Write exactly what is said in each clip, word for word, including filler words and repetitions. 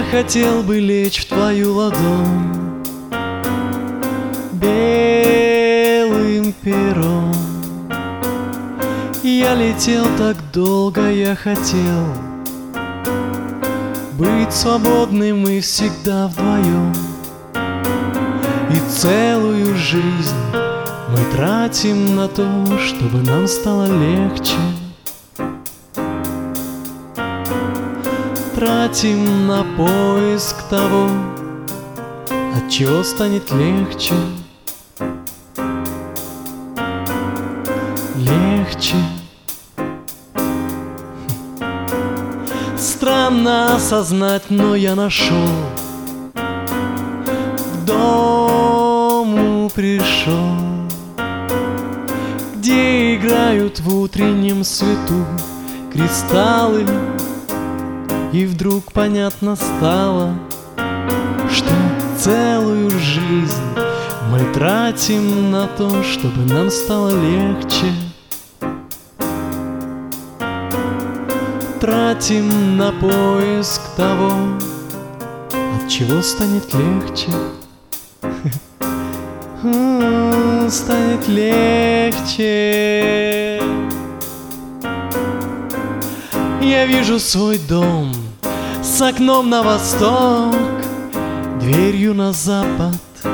хотел бы лечь в твою ладонь белым пером. Я летел так долго, я хотел быть свободным и всегда вдвоем. И целую жизнь мы тратим на то, чтобы нам стало легче. Тратим на поиск того, от чего станет легче. Легче. Странно осознать, но я нашел, к дому пришел, где играют в утреннем свету кристаллы. И вдруг понятно стало, что целую жизнь мы тратим на то, чтобы нам стало легче. Тратим на поиск того, от чего станет легче. Станет легче. Я вижу свой дом с окном на восток, дверью на запад.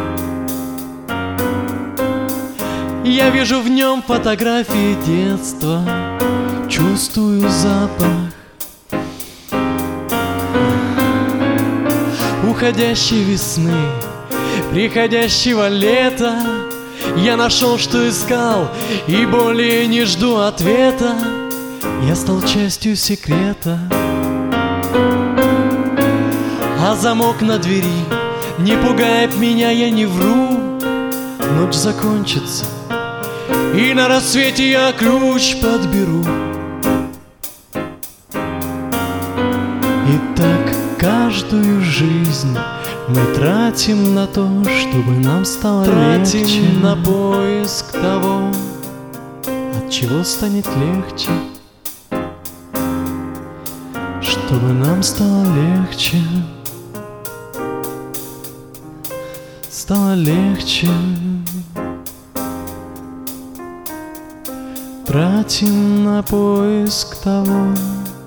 Я вижу в нем фотографии детства, чувствую запах уходящей весны, приходящего лета. Я нашел, что искал, и более не жду ответа. Я стал частью секрета. А замок на двери не пугает меня, я не вру. Ночь закончится, и на рассвете я ключ подберу. И так каждую жизнь мы тратим на то, чтобы нам стало тратим легче. На поиск того, от чего станет легче. Чтобы нам стало легче. Стало легче. Тратим на поиск того,